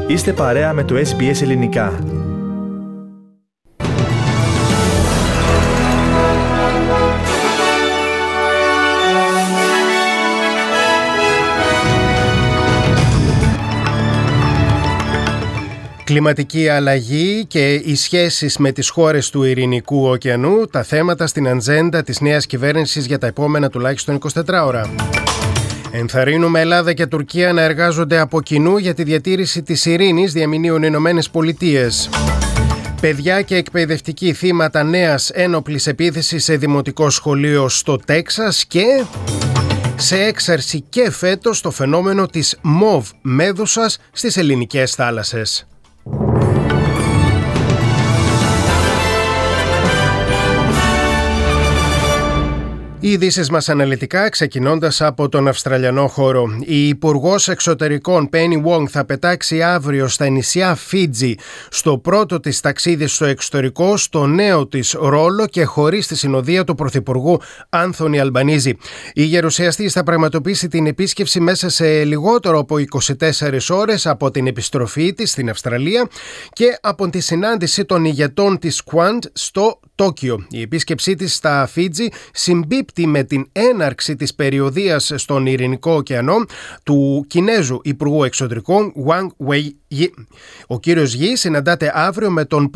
Είστε παρέα με το SBS Ελληνικά. Κλιματική αλλαγή και οι σχέσεις με τις χώρες του Ειρηνικού ωκεανού, τα θέματα στην ατζέντα της νέας κυβέρνησης για τα επόμενα τουλάχιστον 24 ώρα. Ενθαρρύνουμε Ελλάδα και Τουρκία να εργάζονται από κοινού για τη διατήρηση της ειρήνης, διαμηνύουν οι Ηνωμένες Πολιτείες. Παιδιά και εκπαιδευτικοί θύματα νέας ένοπλης επίθεσης σε δημοτικό σχολείο στο Τέξας και σε έξαρση και φέτος το φαινόμενο της μοβ μέδουσας στις ελληνικές θάλασσες. Οι ειδήσεις μας αναλυτικά, ξεκινώντας από τον Αυστραλιανό χώρο. Η Υπουργός Εξωτερικών Penny Wong θα πετάξει αύριο στα νησιά Φίτζι στο πρώτο της ταξίδι στο εξωτερικό, στο νέο της ρόλο και χωρίς τη συνοδεία του Πρωθυπουργού Άνθονι Αλμπανίζη. Η γερουσιαστής θα πραγματοποιήσει την επίσκεψη μέσα σε λιγότερο από 24 ώρες από την επιστροφή της στην Αυστραλία και από τη συνάντηση των ηγετών της Quad στο Τόκιο. Η επίσκεψή της στα Φίτζι συμπίπτει με την έναρξη της περιοδείας στον Ειρηνικό ωκεανό του Κινέζου Υπουργού Εξωτερικών Wang Weiyi. Ο κύριος Γι συναντάται αύριο με τον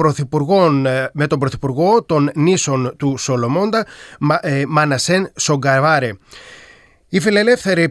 Πρωθυπουργό των νήσων του Σολομόντα Μανασέν Σογκαβάρε. Οι φιλελεύθεροι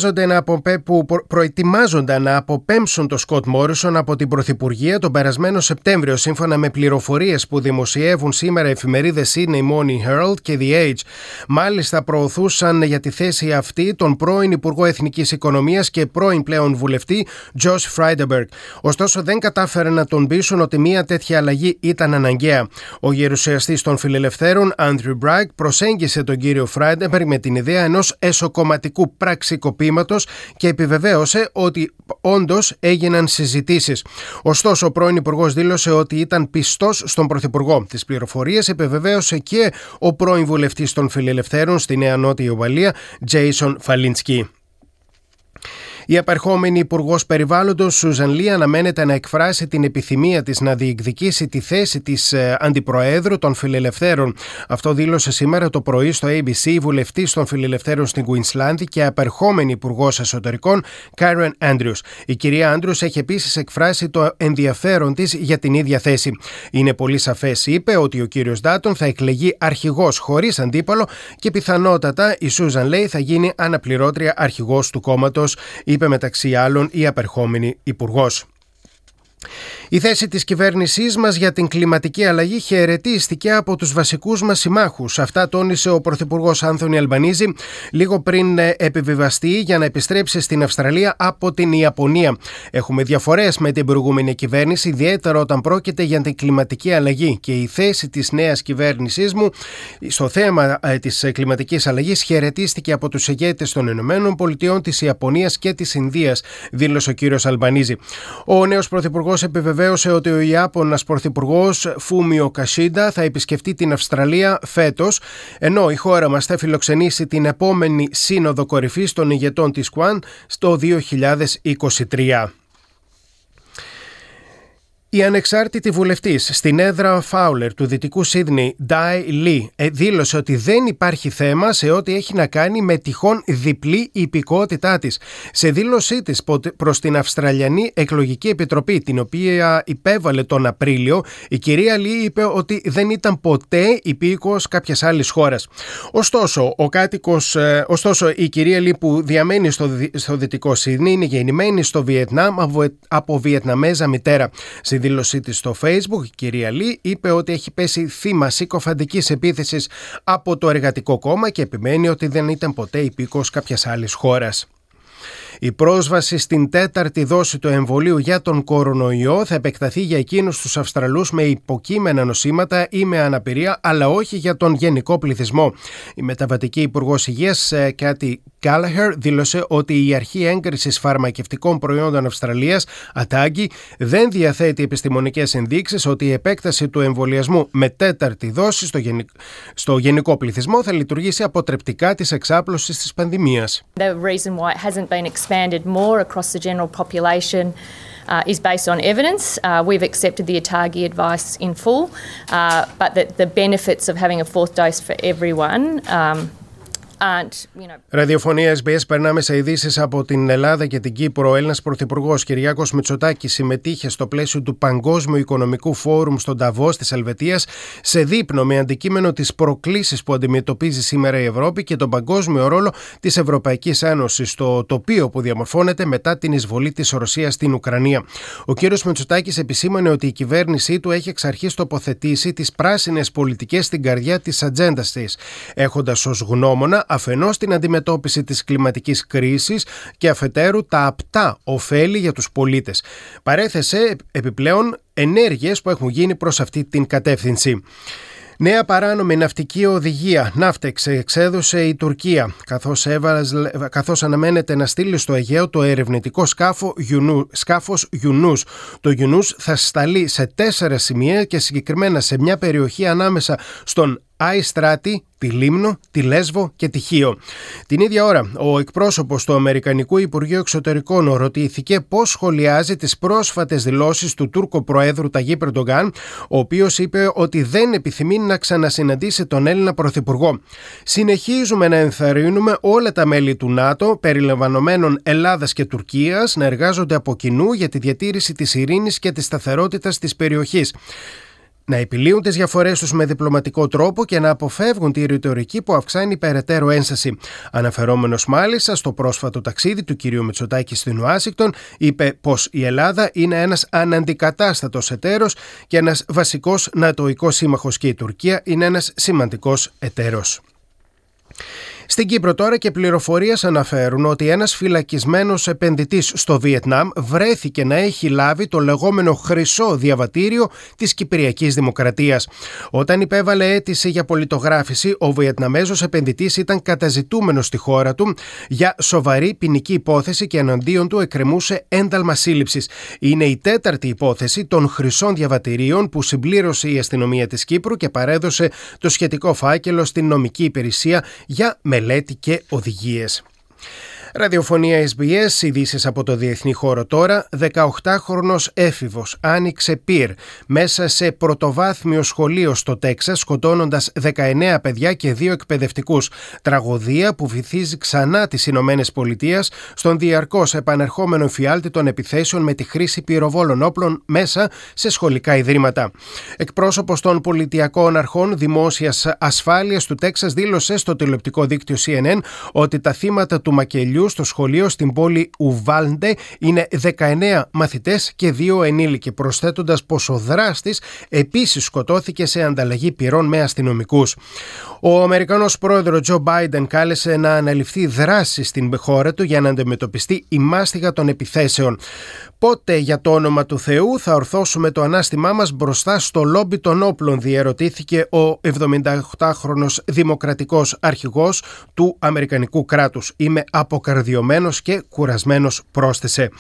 προετοιμάζονταν να αποπέμψουν τον Σκοτ Μόρισον από την Πρωθυπουργία τον περασμένο Σεπτέμβριο, σύμφωνα με πληροφορίες που δημοσιεύουν σήμερα οι εφημερίδες Sydney Morning Herald και The Age. Μάλιστα προωθούσαν για τη θέση αυτή τον πρώην Υπουργό Εθνικής Οικονομίας και πρώην πλέον βουλευτή Josh Frydenberg. Ωστόσο δεν κατάφεραν να τον πείσουν ότι μια τέτοια αλλαγή ήταν αναγκαία. Ο γερουσιαστής των φιλελευθέρων Andrew Bragg προσέγγισε τον κύριο Frydenberg με την ιδέα ενός κομματικού πραξικοπήματος και επιβεβαίωσε ότι όντως έγιναν συζητήσεις. Ωστόσο, ο πρώην υπουργός δήλωσε ότι ήταν πιστός στον πρωθυπουργό. Τις πληροφορίες επιβεβαίωσε και ο πρώην βουλευτής των Φιλελευθέρων στη Νέα Νότια Ουαλία, Jason Falinski. Η απερχόμενη Υπουργός Περιβάλλοντος Σούζαν Λί αναμένεται να εκφράσει την επιθυμία της να διεκδικήσει τη θέση της Αντιπροέδρου των Φιλελευθέρων. Αυτό δήλωσε σήμερα το πρωί στο ABC η βουλευτής των Φιλελευθέρων στην Κουινσλάνδη και απερχόμενη Υπουργός Εσωτερικών Karen Andrews. Η κυρία Andrews έχει επίσης εκφράσει το ενδιαφέρον της για την ίδια θέση. Είναι πολύ σαφές, είπε, ότι ο κύριος Ντάτον θα εκλεγεί αρχηγός χωρίς αντίπαλο και πιθανότατα η Σούζαν Λί θα γίνει αναπληρώτρια αρχηγός του κόμματος, είπε μεταξύ άλλων η απερχόμενη υπουργός. Η θέση της κυβέρνησής μας για την κλιματική αλλαγή χαιρετίστηκε από τους βασικούς μας συμμάχους. Αυτά τόνισε ο Πρωθυπουργός Άνθονι Αλμπανίζη λίγο πριν επιβιβαστεί για να επιστρέψει στην Αυστραλία από την Ιαπωνία. Έχουμε διαφορές με την προηγούμενη κυβέρνηση, ιδιαίτερα όταν πρόκειται για την κλιματική αλλαγή, και η θέση της νέας κυβέρνησής μου στο θέμα της κλιματικής αλλαγής χαιρετίστηκε από τους ηγέτες των ΗΠΑ, της Ιαπωνίας και της Ινδίας, δήλωσε ο κύριος Αλμπανίζη. Ο νέος Πρωθυπουργός επιβεβαίωσε ότι ο Ιάπωνας Πρωθυπουργός Φούμιο Κασίντα θα επισκεφτεί την Αυστραλία φέτος, ενώ η χώρα μας θα φιλοξενήσει την επόμενη σύνοδο κορυφής των ηγετών της Quad στο 2023. Η ανεξάρτητη βουλευτής στην έδρα Φάουλερ του Δυτικού Σίδνεϊ, Ντάι Λι, δήλωσε ότι δεν υπάρχει θέμα σε ό,τι έχει να κάνει με τυχόν διπλή υπηκότητά της. Σε δήλωσή της προς την Αυστραλιανή Εκλογική Επιτροπή, την οποία υπέβαλε τον Απρίλιο, η κυρία Λι είπε ότι δεν ήταν ποτέ υπήκοος κάποιας άλλης χώρας. Ωστόσο, η κυρία Λι, που διαμένει στο Δυτικό Σίδνεϊ, είναι γεννημένη στο Βιετνάμ από Βιετναμέζα μητέρα. Στη δήλωσή της στο Facebook, η κυρία Λι είπε ότι έχει πέσει θύμα συκοφαντικής επίθεσης από το Εργατικό Κόμμα και επιμένει ότι δεν ήταν ποτέ υπήκοος κάποιας άλλης χώρας. Η πρόσβαση στην τέταρτη δόση του εμβολίου για τον κορονοϊό θα επεκταθεί για εκείνους τους Αυστραλούς με υποκείμενα νοσήματα ή με αναπηρία, αλλά όχι για τον γενικό πληθυσμό. Η μεταβατική Υπουργός Υγείας Κάτι Γκάλαχερ δήλωσε ότι η Αρχή Έγκρισης Φαρμακευτικών Προϊόντων Αυστραλίας, ATAGI, δεν διαθέτει επιστημονικές ενδείξεις ότι η επέκταση του εμβολιασμού με τέταρτη δόση στο γενικό πληθυσμό θα λειτουργήσει αποτρεπτικά της εξάπλωσης της πανδημίας. The reason why it hasn't been expanded more across the general population is based on evidence. We've accepted the ATAGI advice in full, but the benefits of having a fourth dose for everyone Ραδιοφωνία SBS, περνάμε σε ειδήσεις από την Ελλάδα και την Κύπρο. Ο Έλληνας Πρωθυπουργός Κυριάκος Μητσοτάκης συμμετείχε στο πλαίσιο του Παγκόσμιου Οικονομικού Φόρουμ στον Νταβός της Ελβετίας σε δείπνο με αντικείμενο τις προκλήσεις που αντιμετωπίζει σήμερα η Ευρώπη και τον παγκόσμιο ρόλο της Ευρωπαϊκής Ένωσης στο τοπίο που διαμορφώνεται μετά την εισβολή της Ρωσίας στην Ουκρανία. Ο κ. Μητσοτάκης επισήμανε ότι η κυβέρνησή του έχει εξ αρχής τοποθετήσει τις πράσινες πολιτικές στην καρδιά της ατζέντας της, έχοντας ως γνώμονα αφενός την αντιμετώπιση της κλιματικής κρίσης και αφετέρου τα απτά ωφέλη για τους πολίτες. Παρέθεσε επιπλέον ενέργειες που έχουν γίνει προς αυτή την κατεύθυνση. Νέα παράνομη ναυτική οδηγία Ναύτεξ εξέδωσε η Τουρκία, καθώς αναμένεται να στείλει στο Αιγαίο το ερευνητικό σκάφος Γιουνούς. Το Γιουνούς θα σταλεί σε 4 σημεία και συγκεκριμένα σε μια περιοχή ανάμεσα στον Αϊστράτη, τη Λίμνο, τη Λέσβο και τη Χίο. Την ίδια ώρα, ο εκπρόσωπος του Αμερικανικού Υπουργείου Εξωτερικών ρωτήθηκε πώς σχολιάζει τις πρόσφατες δηλώσεις του Τούρκου Προέδρου Ταγίπ Ερντογκάν, ο οποίος είπε ότι δεν επιθυμεί να ξανασυναντήσει τον Έλληνα Πρωθυπουργό. Συνεχίζουμε να ενθαρρύνουμε όλα τα μέλη του ΝΑΤΟ, περιλαμβανομένων Ελλάδας και Τουρκίας, να εργάζονται από κοινού για τη διατήρηση της ειρήνης και της σταθερότητας της περιοχής, να επιλύουν τις διαφορές τους με διπλωματικό τρόπο και να αποφεύγουν τη ρητορική που αυξάνει περαιτέρω ένσταση. Αναφερόμενος μάλιστα στο πρόσφατο ταξίδι του κ. Μητσοτάκη στην Ουάσιγκτον, είπε πως η Ελλάδα είναι ένας αναντικατάστατος εταίρος και ένας βασικός νατοϊκός σύμμαχος και η Τουρκία είναι ένας σημαντικός εταίρος. Στην Κύπρο τώρα και πληροφορίες αναφέρουν ότι ένας φυλακισμένος επενδυτής στο Βιετνάμ βρέθηκε να έχει λάβει το λεγόμενο χρυσό διαβατήριο της Κυπριακής Δημοκρατίας. Όταν υπέβαλε αίτηση για πολιτογράφηση, ο Βιετναμέζος επενδυτής ήταν καταζητούμενος στη χώρα του για σοβαρή ποινική υπόθεση και εναντίον του εκκρεμούσε ένταλμα σύλληψης. Είναι η 4η υπόθεση των χρυσών διαβατηρίων που συμπλήρωσε η αστυνομία της Κύπρου και παρέδωσε το σχετικό φάκελο στην νομική υπηρεσία για μελέτη και οδηγίες. Ραδιοφωνία SBS, ειδήσεις από το διεθνή χώρο τώρα. 18χρονος έφηβος άνοιξε πυρ μέσα σε πρωτοβάθμιο σχολείο στο Τέξας, σκοτώνοντας 19 παιδιά και 2 εκπαιδευτικούς. Τραγωδία που βυθίζει ξανά τις Ηνωμένες Πολιτείες στον διαρκώς επανερχόμενο εφιάλτη των επιθέσεων με τη χρήση πυροβόλων όπλων μέσα σε σχολικά ιδρύματα. Εκπρόσωπος των πολιτιακών αρχών δημόσιας ασφάλειας του Τέξας δήλωσε στο τηλεοπτικό δίκτυο CNN ότι τα θύματα του μακελιού στο σχολείο στην πόλη Ουβάλντε είναι 19 μαθητές και 2 ενήλικοι, προσθέτοντας πως ο δράστης επίσης σκοτώθηκε σε ανταλλαγή πυρών με αστυνομικούς. Ο Αμερικανός πρόεδρος Τζο Μπάιντεν κάλεσε να αναλυφθεί δράση στην χώρα του για να αντιμετωπιστεί η μάστιγα των επιθέσεων. Πότε, για το όνομα του Θεού, θα ορθώσουμε το ανάστημά μας μπροστά στο λόμπι των όπλων, διερωτήθηκε ο 78χρονος δημοκρατικός αρχηγός του Αμερικανικού κράτους. Είμαι αποκαρδιωμένος και κουρασμένος, πρόσθεσε.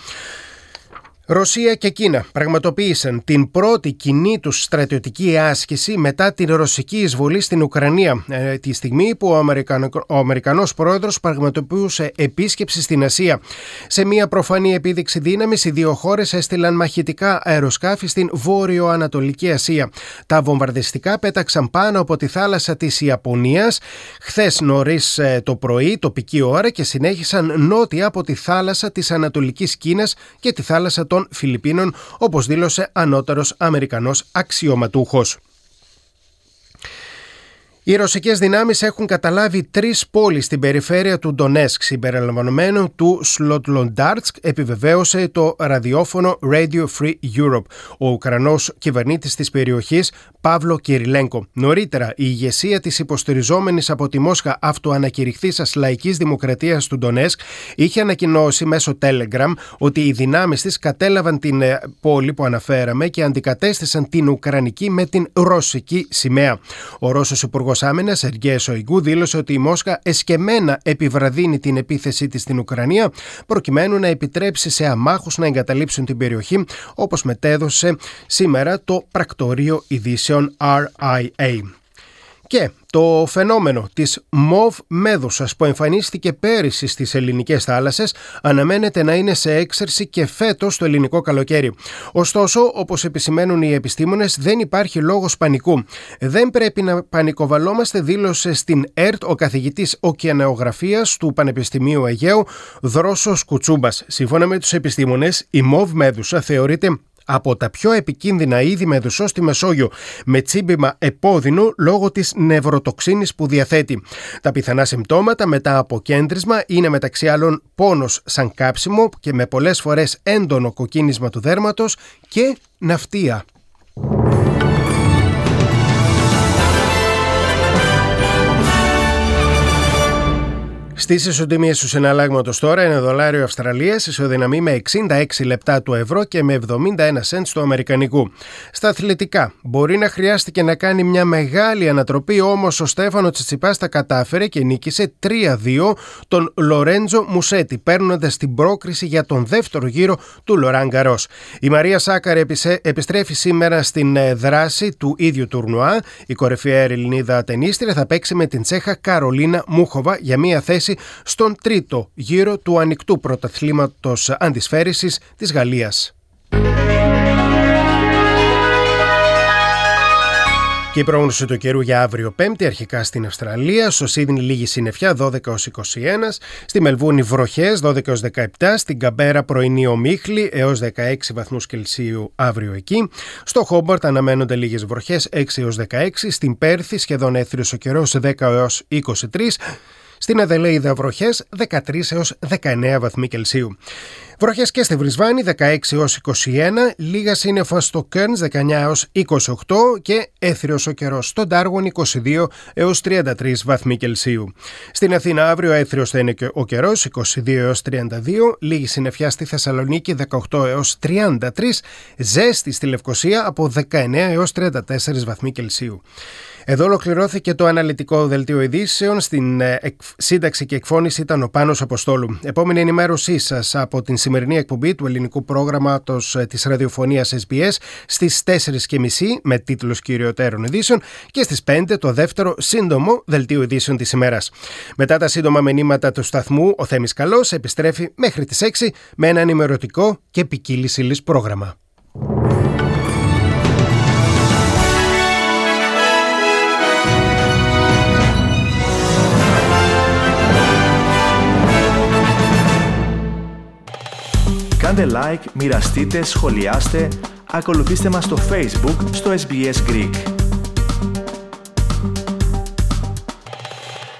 Ρωσία και Κίνα πραγματοποίησαν την πρώτη κοινή τους στρατιωτική άσκηση μετά την ρωσική εισβολή στην Ουκρανία, τη στιγμή που ο Αμερικανός πρόεδρος πραγματοποιούσε επίσκεψη στην Ασία. Σε μια προφανή επίδειξη δύναμης, οι δύο χώρες έστειλαν μαχητικά αεροσκάφη στην Βόρειο-Ανατολική Ασία. Τα βομβαρδιστικά πέταξαν πάνω από τη θάλασσα της Ιαπωνίας χθες νωρίς το πρωί, τοπική ώρα, και συνέχισαν νότια από τη θάλασσα της Ανατολικής Κίνας και τη θάλασσα των Φιλιππίνων, όπως δήλωσε ανώτερος Αμερικανός αξιωματούχος. Οι ρωσικές δυνάμεις έχουν καταλάβει 3 πόλεις στην περιφέρεια του Ντονέτσκ, συμπεριλαμβανομένου του Σλοτλοντάρτσκ, επιβεβαίωσε το ραδιόφωνο Radio Free Europe ο Ουκρανός κυβερνήτης της περιοχής Παύλο Κυριλένκο. Νωρίτερα, η ηγεσία της υποστηριζόμενης από τη Μόσχα αυτοανακηρυχθήσας Λαϊκής Δημοκρατίας του Ντονέτσκ είχε ανακοινώσει μέσω Telegram ότι οι δυνάμεις της κατέλαβαν την πόλη που αναφέραμε και αντικατέστησαν την Ουκρανική με την ρωσική σημαία. Ο Ρώσος Υπουργός Άμυνας Σεργέη Σοϊγκού δήλωσε ότι η Μόσχα εσκεμμένα επιβραδύνει την επίθεσή της στην Ουκρανία προκειμένου να επιτρέψει σε αμάχους να εγκαταλείψουν την περιοχή, όπως μετέδωσε σήμερα το πρακτορείο ειδήσεων RIA. Και το φαινόμενο της μοβ μέδουσας που εμφανίστηκε πέρυσι στις ελληνικές θάλασσες αναμένεται να είναι σε έξαρση και φέτος το ελληνικό καλοκαίρι. Ωστόσο, όπως επισημαίνουν οι επιστήμονες, δεν υπάρχει λόγος πανικού. Δεν πρέπει να πανικοβαλόμαστε, δήλωσε στην ΕΡΤ ο καθηγητής ωκεανεογραφίας του Πανεπιστημίου Αιγαίου, Δρόσος Κουτσούμπας. Σύμφωνα με τους επιστήμονες, η μοβ μέδουσα θεωρείται από τα πιο επικίνδυνα είδη μεδουσών στη Μεσόγειο, με τσίμπημα επώδυνου λόγω της νευροτοξίνης που διαθέτει. Τα πιθανά συμπτώματα μετά από κέντρισμα είναι μεταξύ άλλων πόνος σαν κάψιμο και με πολλές φορές έντονο κοκκίνισμα του δέρματος και ναυτία. Στις ισοτιμίες του συναλλάγματος τώρα, ένα δολάριο Αυστραλίας ισοδυναμεί με 66 λεπτά του ευρώ και με 71 σεντ του αμερικανικού. Στα αθλητικά, μπορεί να χρειάστηκε να κάνει μια μεγάλη ανατροπή, όμως ο Στέφανο Τσιτσιπάς τα κατάφερε και νίκησε 3-2 τον Λορέντζο Μουσέτη, παίρνοντας την πρόκριση για τον δεύτερο γύρο του Λοράν Γκαρός. Η Μαρία Σάκαρη επιστρέφει σήμερα στην δράση του ίδιου τουρνουά. Η κορυφαία Ελληνίδα τενίστρια θα παίξει με την Τσέχα Καρολίνα Μούχοβα για μια θέση στον τρίτο γύρο του ανοιχτού πρωταθλήματος αντισφαίρησης της Γαλλίας. Και η πρόγνωση του καιρού για αύριο Πέμπτη, αρχικά στην Αυστραλία, στο Σίδνεϊ λίγη συννεφιά 12-21, στη Μελβούρνη βροχές 12-17, στην Καμπέρα πρωινή ομίχλη έως 16 βαθμούς Κελσίου αύριο εκεί, στο Χόμπαρτ αναμένονται λίγες βροχές 6-16, στην Πέρθη σχεδόν έθριος ο καιρός 10-23, στην Αδελαίδα βροχές 13 έως 19 βαθμοί Κελσίου. Βροχές και στη Βρισβάνη 16 έως 21, λίγα σύννεφα στο Κέρνς 19 έως 28 και έθριος ο καιρός στο Ντάργουιν 22 έως 33 βαθμοί Κελσίου. Στην Αθήνα αύριο έθριος θα είναι και ο καιρός 22 έως 32, λίγη συννεφιά στη Θεσσαλονίκη 18 έως 33, ζέστη στη Λευκοσία από 19 έως 34 βαθμοί Κελσίου. Εδώ ολοκληρώθηκε το αναλυτικό δελτίο ειδήσεων. Στην σύνταξη και εκφώνηση ήταν ο Πάνος Αποστόλου. Επόμενη ενημέρωσή σας από την σημερινή εκπομπή του ελληνικού πρόγραμματος της ραδιοφωνίας SBS στις 4:30 με τίτλους κυριωτέρων ειδήσεων και στις 5 το δεύτερο σύντομο δελτίο ειδήσεων της ημέρας. Μετά τα σύντομα μηνύματα του σταθμού, ο Θέμης Καλός επιστρέφει μέχρι τις 6 με ένα ενημερωτικό και ποικίλης ύλης πρόγραμμα. Κάντε like, μοιραστείτε, σχολιάστε, ακολουθήστε μας στο Facebook, στο SBS Greek.